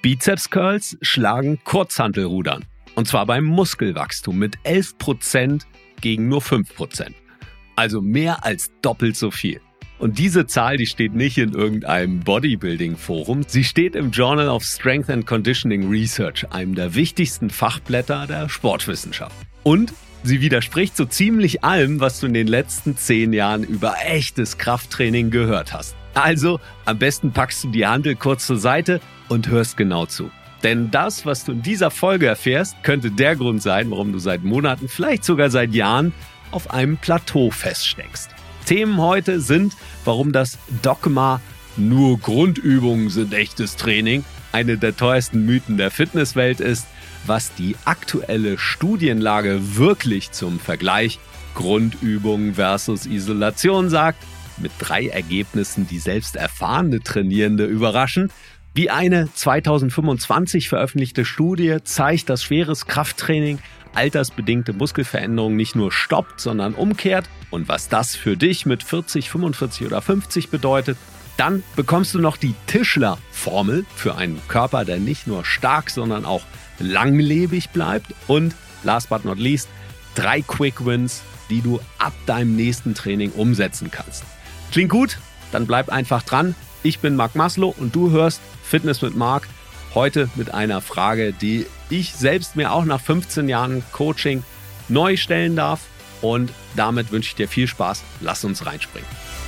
Bizeps Curls schlagen Kurzhantelrudern. Und zwar beim Muskelwachstum mit 11% gegen nur 5%. Also mehr als doppelt so viel. Und diese Zahl, die steht nicht in irgendeinem Bodybuilding-Forum. Sie steht im Journal of Strength and Conditioning Research, einem der wichtigsten Fachblätter der Sportwissenschaft. Und sie widerspricht so ziemlich allem, was du in den letzten 10 Jahren über echtes Krafttraining gehört hast. Also, am besten packst du die Hantel kurz zur Seite und hörst genau zu. Denn das, was du in dieser Folge erfährst, könnte der Grund sein, warum du seit Monaten, vielleicht sogar seit Jahren, auf einem Plateau feststeckst. Themen heute sind, warum das Dogma "nur Grundübungen sind echtes Training" eine der teuersten Mythen der Fitnesswelt ist, was die aktuelle Studienlage wirklich zum Vergleich Grundübungen versus Isolation sagt, mit 3 Ergebnissen, die selbst erfahrene Trainierende überraschen, wie eine 2025 veröffentlichte Studie zeigt, dass schweres Krafttraining altersbedingte Muskelveränderungen nicht nur stoppt, sondern umkehrt, und was das für dich mit 40, 45 oder 50 bedeutet. Dann bekommst du noch die Tischler-Formel für einen Körper, der nicht nur stark, sondern auch langlebig bleibt. Und last but not least, 3 Quick Wins, die du ab deinem nächsten Training umsetzen kannst. Klingt gut? Dann bleib einfach dran. Ich bin Marc Maslow und du hörst Fitness mit Marc. Heute mit einer Frage, die ich selbst mir auch nach 15 Jahren Coaching neu stellen darf. Und damit wünsche ich dir viel Spaß. Lass uns reinspringen.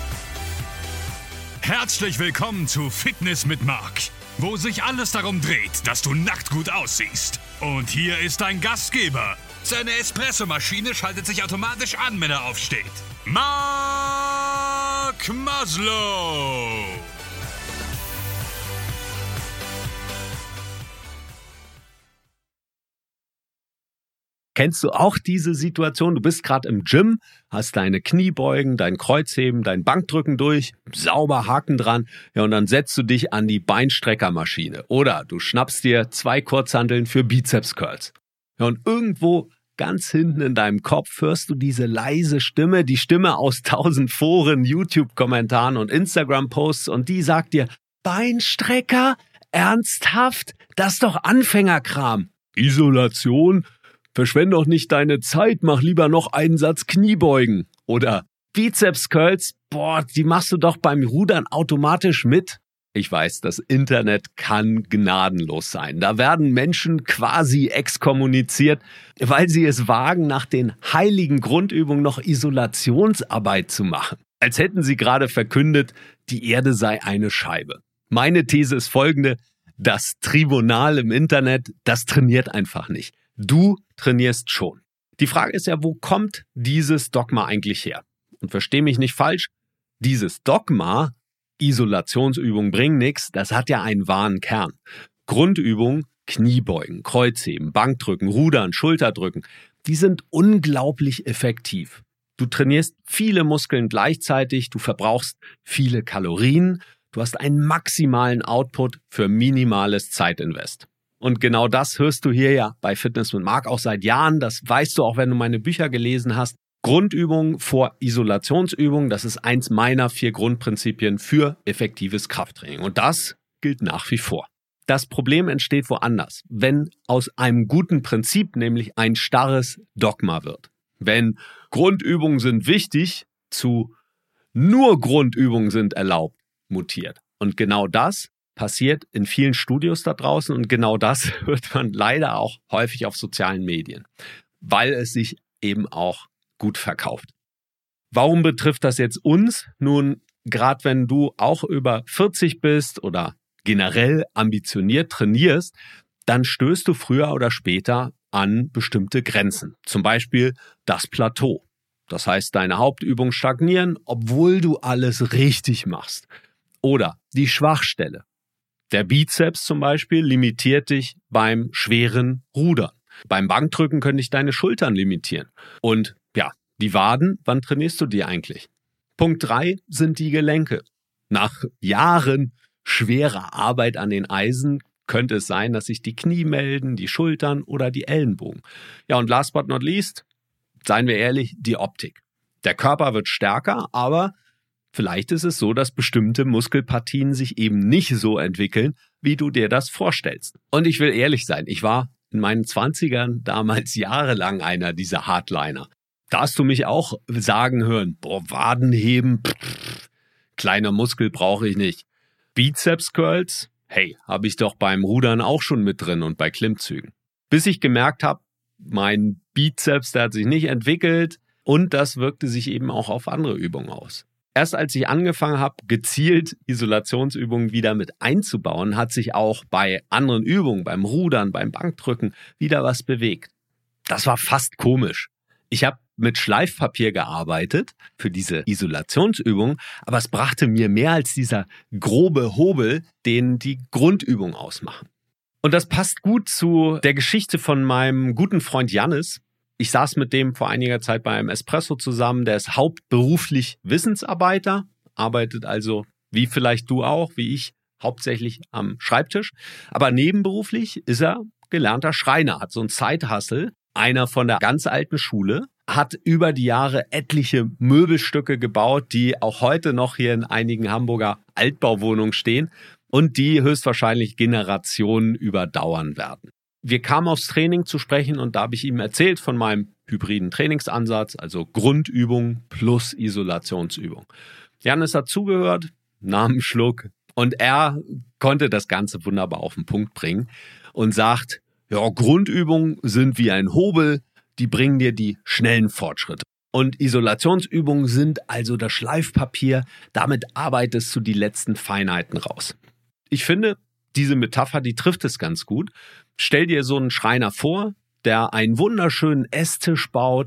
Herzlich willkommen zu Fitness mit Marc, wo sich alles darum dreht, dass du nackt gut aussiehst. Und hier ist dein Gastgeber. Seine Espressomaschine schaltet sich automatisch an, wenn er aufsteht. Marc Maslow. Kennst du auch diese Situation? Du bist gerade im Gym, hast deine Kniebeugen, dein Kreuzheben, dein Bankdrücken durch, sauber Haken dran, ja, und dann setzt du dich an die Beinstreckermaschine. Oder du schnappst dir 2 Kurzhanteln für Bizeps Curls. Ja, und irgendwo ganz hinten in deinem Kopf hörst du diese leise Stimme, die Stimme aus 1000 Foren, YouTube-Kommentaren und Instagram-Posts, und die sagt dir: Beinstrecker? Ernsthaft? Das ist doch Anfängerkram. Isolation? Verschwende doch nicht deine Zeit, mach lieber noch einen Satz Kniebeugen. Oder Bizeps Curls, die machst du doch beim Rudern automatisch mit. Ich weiß, das Internet kann gnadenlos sein. Da werden Menschen quasi exkommuniziert, weil sie es wagen, nach den heiligen Grundübungen noch Isolationsarbeit zu machen. Als hätten sie gerade verkündet, die Erde sei eine Scheibe. Meine These ist folgende: Das Tribunal im Internet, das trainiert einfach nicht. Du trainierst schon. Die Frage ist ja, wo kommt dieses Dogma eigentlich her? Und versteh mich nicht falsch, dieses Dogma, Isolationsübungen bringen nichts, das hat ja einen wahren Kern. Grundübungen, Kniebeugen, Kreuzheben, Bankdrücken, Rudern, Schulterdrücken, die sind unglaublich effektiv. Du trainierst viele Muskeln gleichzeitig, du verbrauchst viele Kalorien, du hast einen maximalen Output für minimales Zeitinvest. Und genau das hörst du hier ja bei Fitness mit Marc auch seit Jahren. Das weißt du auch, wenn du meine Bücher gelesen hast. Grundübungen vor Isolationsübungen, das ist eins meiner 4 Grundprinzipien für effektives Krafttraining. Und das gilt nach wie vor. Das Problem entsteht woanders, wenn aus einem guten Prinzip nämlich ein starres Dogma wird. Wenn Grundübungen sind wichtig zu nur Grundübungen sind erlaubt, mutiert. Und genau das passiert in vielen Studios da draußen, und genau das hört man leider auch häufig auf sozialen Medien, weil es sich eben auch gut verkauft. Warum betrifft das jetzt uns? Nun, gerade wenn du auch über 40 bist oder generell ambitioniert trainierst, dann stößt du früher oder später an bestimmte Grenzen. Zum Beispiel das Plateau. Das heißt, deine Hauptübungen stagnieren, obwohl du alles richtig machst. Oder die Schwachstelle. Der Bizeps zum Beispiel limitiert dich beim schweren Rudern. Beim Bankdrücken können dich deine Schultern limitieren. Und ja, die Waden, wann trainierst du die eigentlich? Punkt 3 sind die Gelenke. Nach Jahren schwerer Arbeit an den Eisen könnte es sein, dass sich die Knie melden, die Schultern oder die Ellenbogen. Ja, und last but not least, seien wir ehrlich, die Optik. Der Körper wird stärker, aber Vielleicht ist es so, dass bestimmte Muskelpartien sich eben nicht so entwickeln, wie du dir das vorstellst. Und ich will ehrlich sein, ich war in meinen 20ern damals jahrelang einer dieser Hardliner. Da hast du mich auch sagen hören, Wadenheben, kleiner Muskel brauche ich nicht. Bizeps Curls, hey, habe ich doch beim Rudern auch schon mit drin und bei Klimmzügen. Bis ich gemerkt habe, mein Bizeps, der hat sich nicht entwickelt und das wirkte sich eben auch auf andere Übungen aus. Erst als ich angefangen habe, gezielt Isolationsübungen wieder mit einzubauen, hat sich auch bei anderen Übungen, beim Rudern, beim Bankdrücken, wieder was bewegt. Das war fast komisch. Ich habe mit Schleifpapier gearbeitet für diese Isolationsübung, aber es brachte mir mehr als dieser grobe Hobel, den die Grundübungen ausmachen. Und das passt gut zu der Geschichte von meinem guten Freund Jannis. Ich saß mit dem vor einiger Zeit bei einem Espresso zusammen. Der ist hauptberuflich Wissensarbeiter, arbeitet also, wie vielleicht du auch, wie ich, hauptsächlich am Schreibtisch. Aber nebenberuflich ist er gelernter Schreiner, hat so ein Side-Hustle, einer von der ganz alten Schule, hat über die Jahre etliche Möbelstücke gebaut, die auch heute noch hier in einigen Hamburger Altbauwohnungen stehen und die höchstwahrscheinlich Generationen überdauern werden. Wir kamen aufs Training zu sprechen und da habe ich ihm erzählt von meinem hybriden Trainingsansatz, also Grundübung plus Isolationsübung. Jannis hat zugehört, nahm einen Schluck und er konnte das Ganze wunderbar auf den Punkt bringen und sagt, ja, Grundübungen sind wie ein Hobel, die bringen dir die schnellen Fortschritte. Und Isolationsübungen sind also das Schleifpapier, damit arbeitest du die letzten Feinheiten raus. Ich finde, diese Metapher, die trifft es ganz gut. Stell dir so einen Schreiner vor, der einen wunderschönen Esstisch baut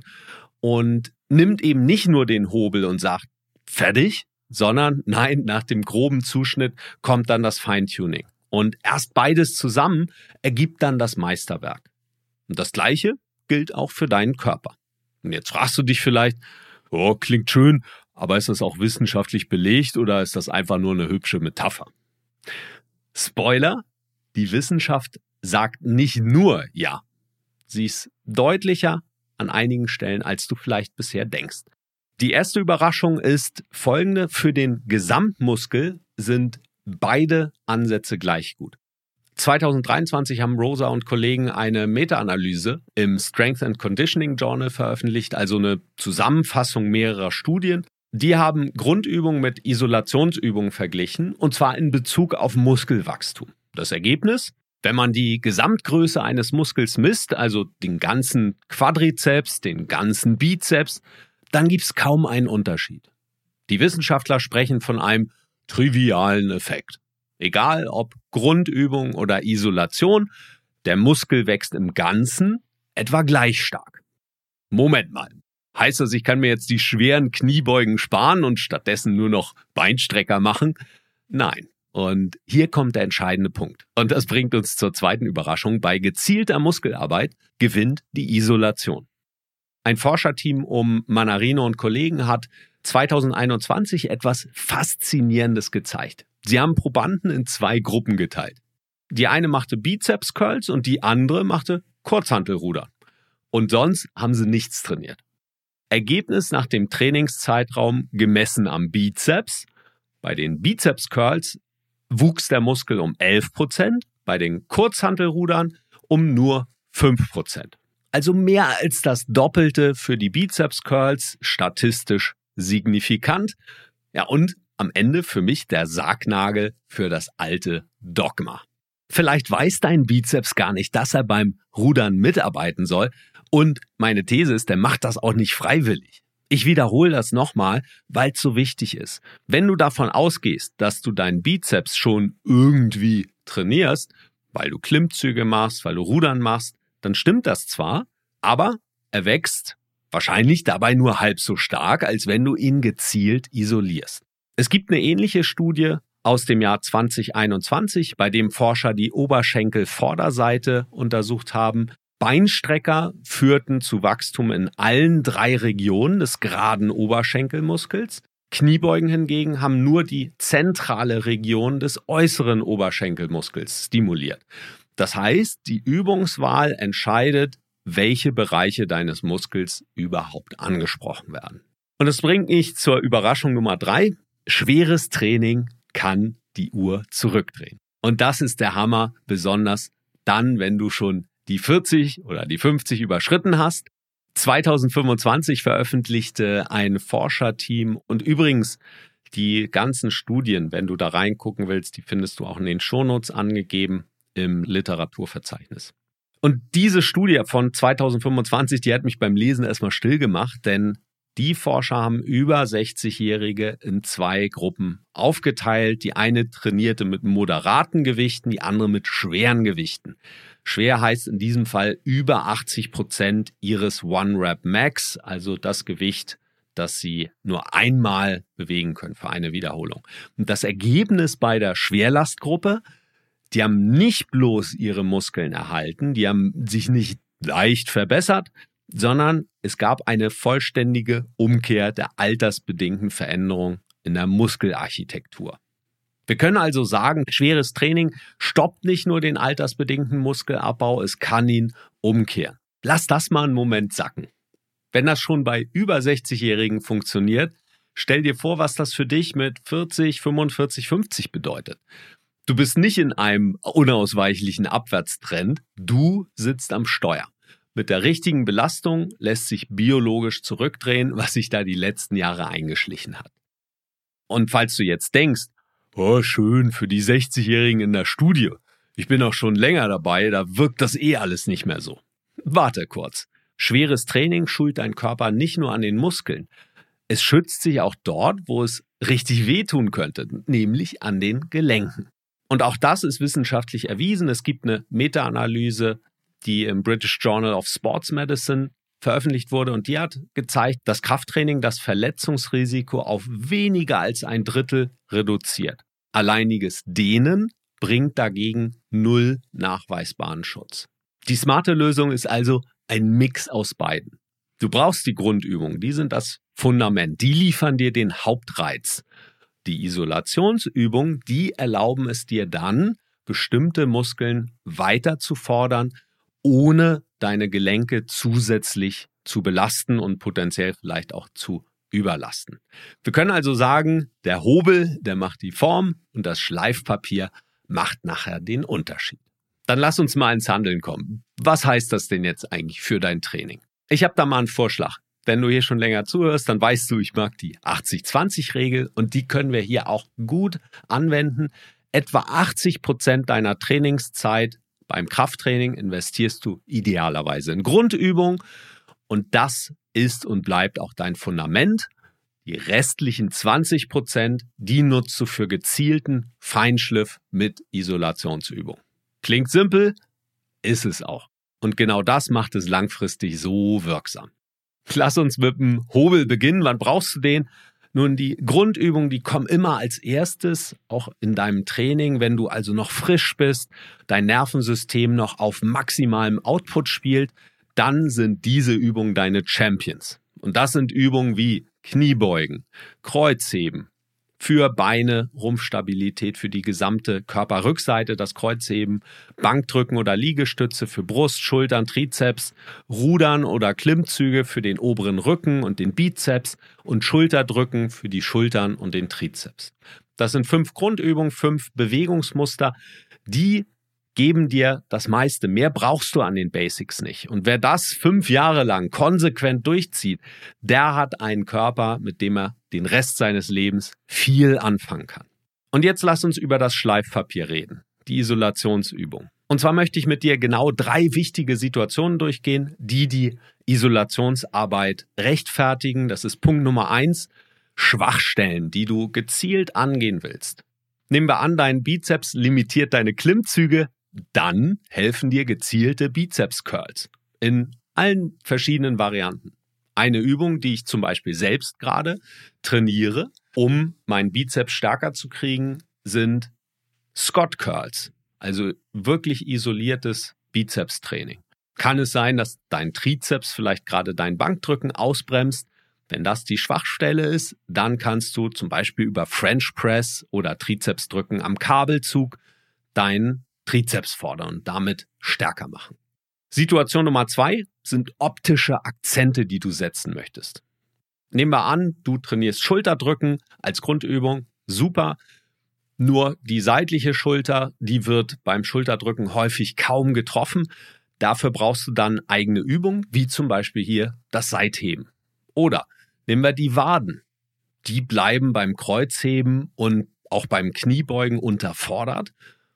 und nimmt eben nicht nur den Hobel und sagt, fertig, sondern nein, nach dem groben Zuschnitt kommt dann das Feintuning. Und erst beides zusammen ergibt dann das Meisterwerk. Und das Gleiche gilt auch für deinen Körper. Und jetzt fragst du dich vielleicht, oh, klingt schön, aber ist das auch wissenschaftlich belegt oder ist das einfach nur eine hübsche Metapher? Spoiler, die Wissenschaft sagt nicht nur ja. Sie ist deutlicher an einigen Stellen, als du vielleicht bisher denkst. Die erste Überraschung ist folgende: Für den Gesamtmuskel sind beide Ansätze gleich gut. 2023 haben Rosa und Kollegen eine Meta-Analyse im Strength and Conditioning Journal veröffentlicht, also eine Zusammenfassung mehrerer Studien. Die haben Grundübungen mit Isolationsübungen verglichen, und zwar in Bezug auf Muskelwachstum. Das Ergebnis: Wenn man die Gesamtgröße eines Muskels misst, also den ganzen Quadrizeps, den ganzen Bizeps, dann gibt es kaum einen Unterschied. Die Wissenschaftler sprechen von einem trivialen Effekt. Egal ob Grundübung oder Isolation, der Muskel wächst im Ganzen etwa gleich stark. Moment mal. Heißt das, ich kann mir jetzt die schweren Kniebeugen sparen und stattdessen nur noch Beinstrecker machen? Nein. Und hier kommt der entscheidende Punkt. Und das bringt uns zur zweiten Überraschung. Bei gezielter Muskelarbeit gewinnt die Isolation. Ein Forscherteam um Manarino und Kollegen hat 2021 etwas Faszinierendes gezeigt. Sie haben Probanden in 2 Gruppen geteilt. Die eine machte Bizeps Curls und die andere machte Kurzhantelrudern. Und sonst haben sie nichts trainiert. Ergebnis nach dem Trainingszeitraum gemessen am Bizeps: Bei den Bizeps Curls wuchs der Muskel um 11%, bei den Kurzhantelrudern um nur 5%. Also mehr als das Doppelte für die Bizeps Curls, statistisch signifikant. Ja, und am Ende für mich der Sargnagel für das alte Dogma. Vielleicht weiß dein Bizeps gar nicht, dass er beim Rudern mitarbeiten soll. Und meine These ist, der macht das auch nicht freiwillig. Ich wiederhole das nochmal, weil es so wichtig ist. Wenn du davon ausgehst, dass du deinen Bizeps schon irgendwie trainierst, weil du Klimmzüge machst, weil du Rudern machst, dann stimmt das zwar, aber er wächst wahrscheinlich dabei nur halb so stark, als wenn du ihn gezielt isolierst. Es gibt eine ähnliche Studie aus dem Jahr 2021, bei dem Forscher die Oberschenkelvorderseite untersucht haben. Beinstrecker führten zu Wachstum in allen 3 Regionen des geraden Oberschenkelmuskels. Kniebeugen hingegen haben nur die zentrale Region des äußeren Oberschenkelmuskels stimuliert. Das heißt, die Übungswahl entscheidet, welche Bereiche deines Muskels überhaupt angesprochen werden. Und das bringt mich zur Überraschung Nummer 3. schweres Training kann die Uhr zurückdrehen. Und das ist der Hammer, besonders dann, wenn du schon die 40 oder die 50 überschritten hast. 2025 veröffentlichte ein Forscherteam und übrigens die ganzen Studien, wenn du da reingucken willst, die findest du auch in den Shownotes angegeben im Literaturverzeichnis. Und diese Studie von 2025, die hat mich beim Lesen erstmal still gemacht, denn die Forscher haben über 60-Jährige in 2 Gruppen aufgeteilt. Die eine trainierte mit moderaten Gewichten, die andere mit schweren Gewichten. Schwer heißt in diesem Fall über 80% ihres One-Rep-Max, also das Gewicht, das sie nur einmal bewegen können für eine Wiederholung. Und das Ergebnis bei der Schwerlastgruppe, die haben nicht bloß ihre Muskeln erhalten, die haben sich nicht leicht verbessert, sondern es gab eine vollständige Umkehr der altersbedingten Veränderung in der Muskelarchitektur. Wir können also sagen, schweres Training stoppt nicht nur den altersbedingten Muskelabbau, es kann ihn umkehren. Lass das mal einen Moment sacken. Wenn das schon bei über 60-Jährigen funktioniert, stell dir vor, was das für dich mit 40, 45, 50 bedeutet. Du bist nicht in einem unausweichlichen Abwärtstrend, du sitzt am Steuer. Mit der richtigen Belastung lässt sich biologisch zurückdrehen, was sich da die letzten Jahre eingeschlichen hat. Und falls du jetzt denkst, oh schön für die 60-Jährigen in der Studie, ich bin auch schon länger dabei, da wirkt das alles nicht mehr so. Warte kurz. Schweres Training schult dein Körper nicht nur an den Muskeln. Es schützt sich auch dort, wo es richtig wehtun könnte, nämlich an den Gelenken. Und auch das ist wissenschaftlich erwiesen. Es gibt eine Meta-Analyse, die im British Journal of Sports Medicine veröffentlicht wurde und die hat gezeigt, dass Krafttraining das Verletzungsrisiko auf weniger als 1/3 reduziert. Alleiniges Dehnen bringt dagegen 0 nachweisbaren Schutz. Die smarte Lösung ist also ein Mix aus beiden. Du brauchst die Grundübungen, die sind das Fundament, die liefern dir den Hauptreiz. Die Isolationsübungen, die erlauben es dir dann, bestimmte Muskeln weiter zu fordern, ohne deine Gelenke zusätzlich zu belasten und potenziell vielleicht auch zu überlasten. Wir können also sagen, der Hobel, der macht die Form und das Schleifpapier macht nachher den Unterschied. Dann lass uns mal ins Handeln kommen. Was heißt das denn jetzt eigentlich für dein Training? Ich habe da mal einen Vorschlag. Wenn du hier schon länger zuhörst, dann weißt du, ich mag die 80-20-Regel und die können wir hier auch gut anwenden. Etwa 80% deiner Trainingszeit beim Krafttraining investierst du idealerweise in Grundübungen und das ist und bleibt auch dein Fundament. Die restlichen 20%, die nutzt du für gezielten Feinschliff mit Isolationsübungen. Klingt simpel, ist es auch. Und genau das macht es langfristig so wirksam. Lass uns mit dem Hobel beginnen. Wann brauchst du den? Nun, die Grundübungen, die kommen immer als erstes, auch in deinem Training, wenn du also noch frisch bist, dein Nervensystem noch auf maximalem Output spielt, dann sind diese Übungen deine Champions. Und das sind Übungen wie Kniebeugen, Kreuzheben, für Beine, Rumpfstabilität für die gesamte Körperrückseite, das Kreuzheben, Bankdrücken oder Liegestütze für Brust, Schultern, Trizeps, Rudern oder Klimmzüge für den oberen Rücken und den Bizeps und Schulterdrücken für die Schultern und den Trizeps. Das sind 5 Grundübungen, 5 Bewegungsmuster, die geben dir das meiste. Mehr brauchst du an den Basics nicht. Und wer das 5 Jahre lang konsequent durchzieht, der hat einen Körper, mit dem er den Rest seines Lebens viel anfangen kann. Und jetzt lass uns über das Schleifpapier reden, die Isolationsübung. Und zwar möchte ich mit dir genau 3 wichtige Situationen durchgehen, die Isolationsarbeit rechtfertigen. Das ist Punkt Nummer 1, Schwachstellen, die du gezielt angehen willst. Nehmen wir an, dein Bizeps limitiert deine Klimmzüge, dann helfen dir gezielte Bizeps-Curls in allen verschiedenen Varianten. Eine Übung, die ich zum Beispiel selbst gerade trainiere, um meinen Bizeps stärker zu kriegen, sind Scott Curls, also wirklich isoliertes Bizeps-Training. Kann es sein, dass dein Trizeps vielleicht gerade dein Bankdrücken ausbremst? Wenn das die Schwachstelle ist, dann kannst du zum Beispiel über French Press oder Trizepsdrücken am Kabelzug deinen Trizeps fordern und damit stärker machen. Situation Nummer 2 sind optische Akzente, die du setzen möchtest. Nehmen wir an, du trainierst Schulterdrücken als Grundübung, super. Nur die seitliche Schulter, die wird beim Schulterdrücken häufig kaum getroffen. Dafür brauchst du dann eigene Übungen, wie zum Beispiel hier das Seitheben. Oder nehmen wir die Waden. Die bleiben beim Kreuzheben und auch beim Kniebeugen unterfordert.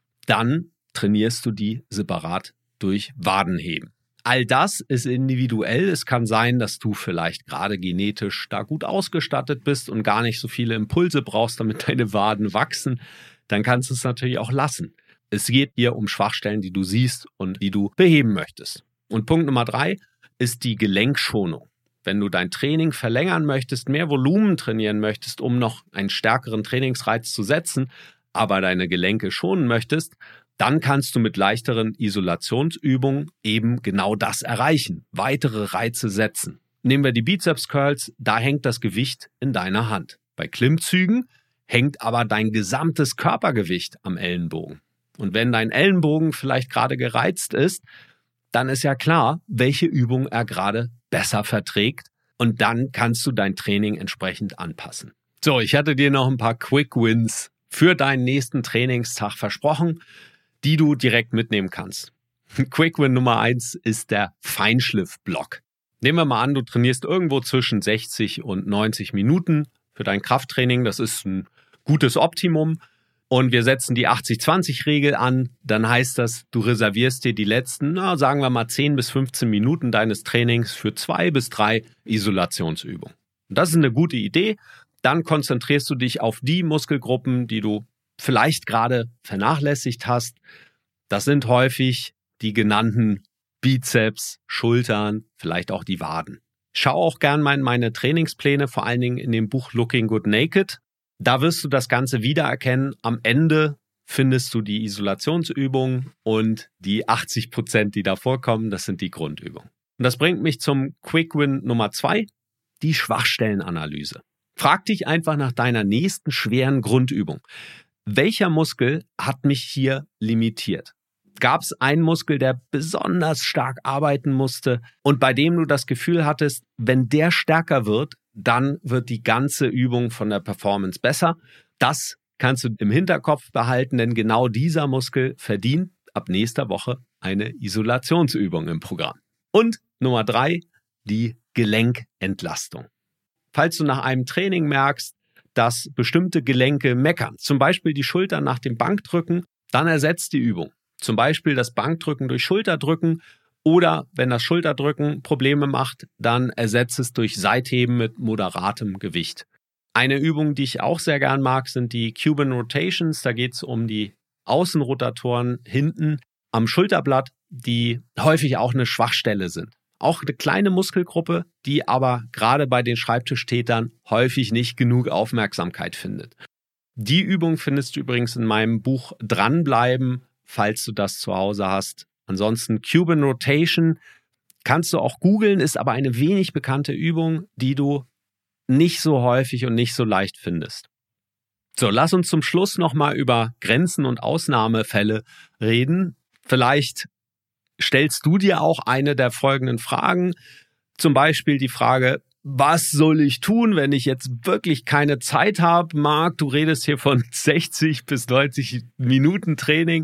Dann trainierst du die separat durch Wadenheben. All das ist individuell. Es kann sein, dass du vielleicht gerade genetisch da gut ausgestattet bist und gar nicht so viele Impulse brauchst, damit deine Waden wachsen. Dann kannst du es natürlich auch lassen. Es geht hier um Schwachstellen, die du siehst und die du beheben möchtest. Und Punkt Nummer 3 ist die Gelenkschonung. Wenn du dein Training verlängern möchtest, mehr Volumen trainieren möchtest, um noch einen stärkeren Trainingsreiz zu setzen, aber deine Gelenke schonen möchtest, dann kannst du mit leichteren Isolationsübungen eben genau das erreichen, weitere Reize setzen. Nehmen wir die Bizeps Curls, da hängt das Gewicht in deiner Hand. Bei Klimmzügen hängt aber dein gesamtes Körpergewicht am Ellenbogen. Und wenn dein Ellenbogen vielleicht gerade gereizt ist, dann ist ja klar, welche Übung er gerade besser verträgt. Und dann kannst du dein Training entsprechend anpassen. So, ich hatte dir noch ein paar Quick Wins für deinen nächsten Trainingstag versprochen, die du direkt mitnehmen kannst. Quick Win Nummer 1 ist der Feinschliff-Block. Nehmen wir mal an, du trainierst irgendwo zwischen 60 und 90 Minuten für dein Krafttraining. Das ist ein gutes Optimum. Und wir setzen die 80-20-Regel an, dann heißt das, du reservierst dir die letzten, sagen wir mal 10 bis 15 Minuten deines Trainings für 2 bis 3 Isolationsübungen. Und das ist eine gute Idee. Dann konzentrierst du dich auf die Muskelgruppen, die du vielleicht gerade vernachlässigt hast. Das sind häufig die genannten Bizeps, Schultern, vielleicht auch die Waden. Schau auch gern mal in meine Trainingspläne, vor allen Dingen in dem Buch Looking Good Naked. Da wirst du das Ganze wiedererkennen. Am Ende findest du die Isolationsübungen und die 80%, die da vorkommen, das sind die Grundübungen. Und das bringt mich zum Quick Win Nummer 2, die Schwachstellenanalyse. Frag dich einfach nach deiner nächsten schweren Grundübung. Welcher Muskel hat mich hier limitiert? Gab es einen Muskel, der besonders stark arbeiten musste und bei dem du das Gefühl hattest, wenn der stärker wird, dann wird die ganze Übung von der Performance besser. Das kannst du im Hinterkopf behalten, denn genau dieser Muskel verdient ab nächster Woche eine Isolationsübung im Programm. Und Nummer 3, die Gelenkentlastung. Falls du nach einem Training merkst, dass bestimmte Gelenke meckern, zum Beispiel die Schultern nach dem Bankdrücken, dann ersetzt die Übung. Zum Beispiel das Bankdrücken durch Schulterdrücken oder wenn das Schulterdrücken Probleme macht, dann ersetzt es durch Seitheben mit moderatem Gewicht. Eine Übung, die ich auch sehr gern mag, sind die Cuban Rotations. Da geht es um die Außenrotatoren hinten am Schulterblatt, die häufig auch eine Schwachstelle sind. Auch eine kleine Muskelgruppe, die aber gerade bei den Schreibtischtätern häufig nicht genug Aufmerksamkeit findet. Die Übung findest du übrigens in meinem Buch Dranbleiben, falls du das zu Hause hast. Ansonsten Cuban Rotation kannst du auch googeln, ist aber eine wenig bekannte Übung, die du nicht so häufig und nicht so leicht findest. So, lass uns zum Schluss nochmal über Grenzen und Ausnahmefälle reden. Vielleicht stellst du dir auch eine der folgenden Fragen. Zum Beispiel die Frage, was soll ich tun, wenn ich jetzt wirklich keine Zeit habe? Marc, du redest hier von 60 bis 90 Minuten Training.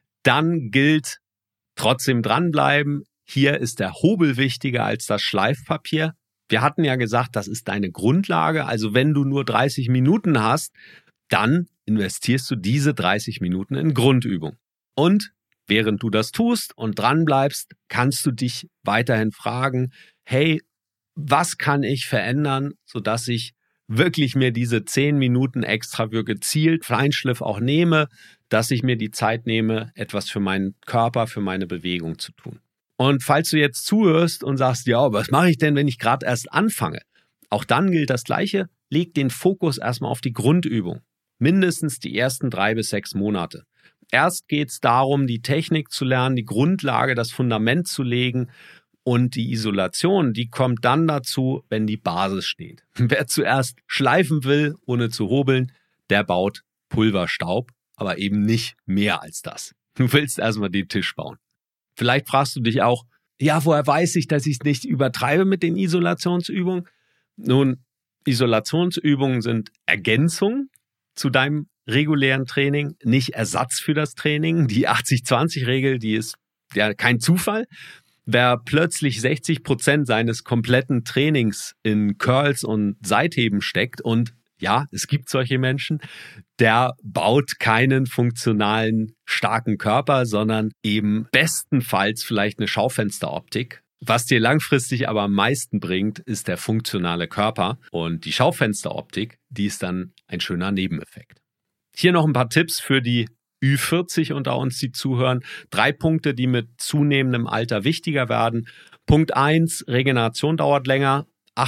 Dann gilt trotzdem dranbleiben. Hier ist der Hobel wichtiger als das Schleifpapier. Wir hatten ja gesagt, das ist deine Grundlage. Also wenn du nur 30 Minuten hast, dann investierst du diese 30 Minuten in Grundübung. Und während du das tust und dranbleibst, kannst du dich weiterhin fragen, hey, was kann ich verändern, sodass ich wirklich mir diese 10 Minuten extra für gezielt Feinschliff auch nehme, dass ich mir die Zeit nehme, etwas für meinen Körper, für meine Bewegung zu tun. Und falls du jetzt zuhörst und sagst, ja, was mache ich denn, wenn ich gerade erst anfange? Auch dann gilt das Gleiche, leg den Fokus erstmal auf die Grundübung. Mindestens die ersten 3 bis 6 Monate. Erst geht es darum, die Technik zu lernen, die Grundlage, das Fundament zu legen und die Isolation, die kommt dann dazu, wenn die Basis steht. Wer zuerst schleifen will, ohne zu hobeln, der baut Pulverstaub, aber eben nicht mehr als das. Du willst erstmal den Tisch bauen. Vielleicht fragst du dich auch, ja, woher weiß ich, dass ich es nicht übertreibe mit den Isolationsübungen? Nun, Isolationsübungen sind Ergänzung zu deinem regulären Training, nicht Ersatz für das Training. Die 80-20-Regel, die ist ja kein Zufall. Wer plötzlich 60% seines kompletten Trainings in Curls und Seitheben steckt, und ja, es gibt solche Menschen, der baut keinen funktionalen, starken Körper, sondern eben bestenfalls vielleicht eine Schaufensteroptik. Was dir langfristig aber am meisten bringt, ist der funktionale Körper. Und die Schaufensteroptik, die ist dann ein schöner Nebeneffekt. Hier noch ein paar Tipps für die Ü40 unter uns, die zuhören. 3 Punkte, die mit zunehmendem Alter wichtiger werden. Punkt 1, Regeneration dauert länger.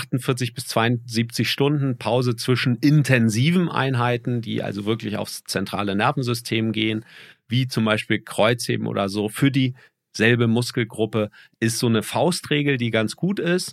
48 bis 72 Stunden Pause zwischen intensiven Einheiten, die also wirklich aufs zentrale Nervensystem gehen, wie zum Beispiel Kreuzheben oder so. Für dieselbe Muskelgruppe ist so eine Faustregel, die ganz gut ist.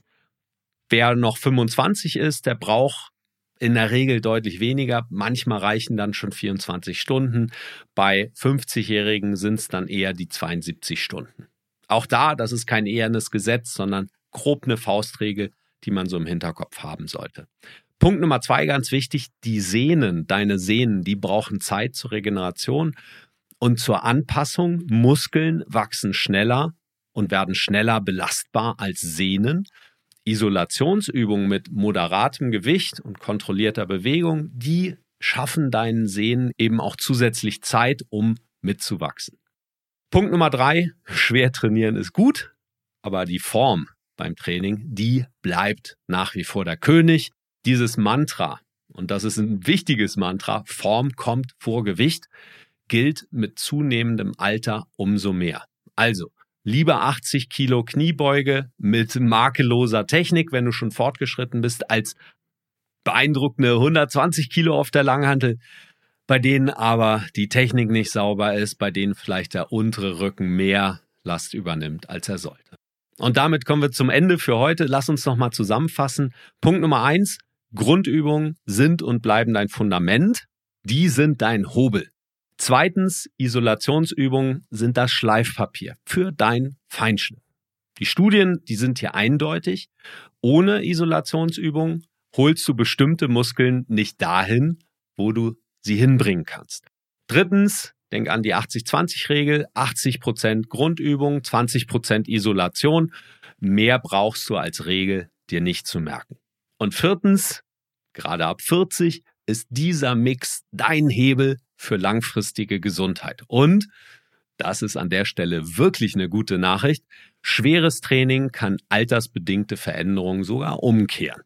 Wer noch 25 ist, der braucht in der Regel deutlich weniger. Manchmal reichen dann schon 24 Stunden. Bei 50-Jährigen sind es dann eher die 72 Stunden. Auch da, das ist kein ehernes Gesetz, sondern grob eine Faustregel, die man so im Hinterkopf haben sollte. Punkt Nummer 2, ganz wichtig, die Sehnen, deine Sehnen, die brauchen Zeit zur Regeneration und zur Anpassung. Muskeln wachsen schneller und werden schneller belastbar als Sehnen. Isolationsübungen mit moderatem Gewicht und kontrollierter Bewegung, die schaffen deinen Sehnen eben auch zusätzlich Zeit, um mitzuwachsen. Punkt Nummer 3, schwer trainieren ist gut, aber die Form beim Training, die bleibt nach wie vor der König. Dieses Mantra, und das ist ein wichtiges Mantra, Form kommt vor Gewicht, gilt mit zunehmendem Alter umso mehr. Also, lieber 80 Kilo Kniebeuge mit makelloser Technik, wenn du schon fortgeschritten bist, als beeindruckende 120 Kilo auf der Langhantel, bei denen aber die Technik nicht sauber ist, bei denen vielleicht der untere Rücken mehr Last übernimmt, als er sollte. Und damit kommen wir zum Ende für heute. Lass uns nochmal zusammenfassen. Punkt Nummer 1, Grundübungen sind und bleiben dein Fundament. Die sind dein Hobel. 2, Isolationsübungen sind das Schleifpapier für dein Feinschliff. Die Studien, die sind hier eindeutig. Ohne Isolationsübungen holst du bestimmte Muskeln nicht dahin, wo du sie hinbringen kannst. 3, denk an die 80-20-Regel, 80% Grundübung, 20% Isolation. Mehr brauchst du als Regel dir nicht zu merken. Und 4, gerade ab 40, ist dieser Mix dein Hebel für langfristige Gesundheit. Und, das ist an der Stelle wirklich eine gute Nachricht, schweres Training kann altersbedingte Veränderungen sogar umkehren.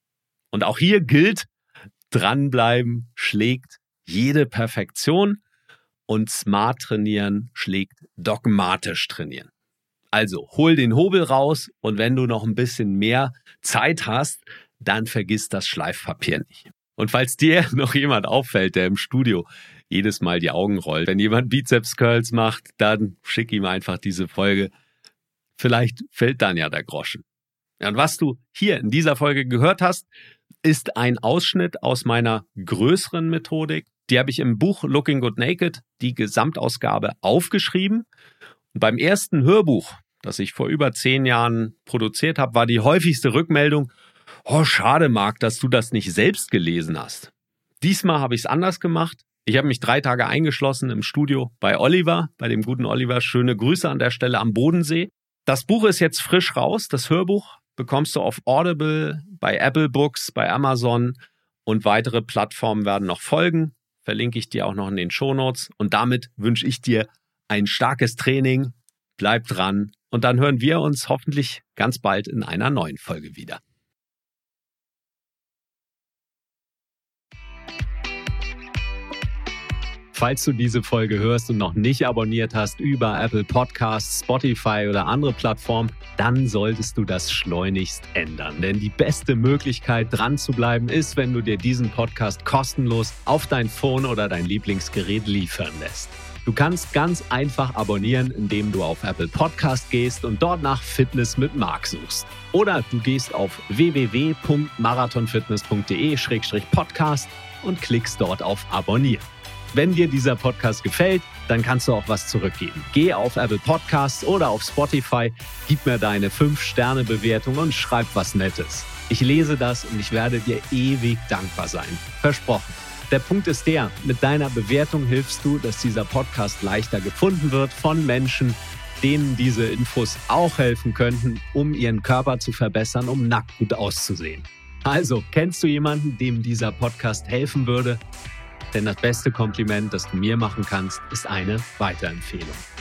Und auch hier gilt, dranbleiben schlägt jede Perfektion. Und smart trainieren schlägt dogmatisch trainieren. Also hol den Hobel raus und wenn du noch ein bisschen mehr Zeit hast, dann vergiss das Schleifpapier nicht. Und falls dir noch jemand auffällt, der im Studio jedes Mal die Augen rollt, wenn jemand Bizeps-Curls macht, dann schick ihm einfach diese Folge. Vielleicht fällt dann ja der Groschen. Ja, und was du hier in dieser Folge gehört hast, ist ein Ausschnitt aus meiner größeren Methodik. Die habe ich im Buch Looking Good Naked, die Gesamtausgabe, aufgeschrieben. Und beim ersten Hörbuch, das ich vor über 10 Jahren produziert habe, war die häufigste Rückmeldung: Oh, schade, Marc, dass du das nicht selbst gelesen hast. Diesmal habe ich es anders gemacht. Ich habe mich 3 Tage eingeschlossen im Studio bei Oliver, bei dem guten Oliver. Schöne Grüße an der Stelle am Bodensee. Das Buch ist jetzt frisch raus. Das Hörbuch bekommst du auf Audible, bei Apple Books, bei Amazon und weitere Plattformen werden noch folgen. Verlinke ich dir auch noch in den Shownotes. Und damit wünsche ich dir ein starkes Training. Bleib dran. Und dann hören wir uns hoffentlich ganz bald in einer neuen Folge wieder. Falls du diese Folge hörst und noch nicht abonniert hast über Apple Podcasts, Spotify oder andere Plattformen, dann solltest du das schleunigst ändern. Denn die beste Möglichkeit, dran zu bleiben, ist, wenn du dir diesen Podcast kostenlos auf dein Phone oder dein Lieblingsgerät liefern lässt. Du kannst ganz einfach abonnieren, indem du auf Apple Podcast gehst und dort nach Fitness mit Marc suchst. Oder du gehst auf www.marathonfitness.de/podcast und klickst dort auf Abonnieren. Wenn dir dieser Podcast gefällt, dann kannst du auch was zurückgeben. Geh auf Apple Podcasts oder auf Spotify, gib mir deine 5-Sterne-Bewertung und schreib was Nettes. Ich lese das und ich werde dir ewig dankbar sein. Versprochen. Der Punkt ist der, mit deiner Bewertung hilfst du, dass dieser Podcast leichter gefunden wird von Menschen, denen diese Infos auch helfen könnten, um ihren Körper zu verbessern, um nackt gut auszusehen. Also, kennst du jemanden, dem dieser Podcast helfen würde? Denn das beste Kompliment, das du mir machen kannst, ist eine Weiterempfehlung.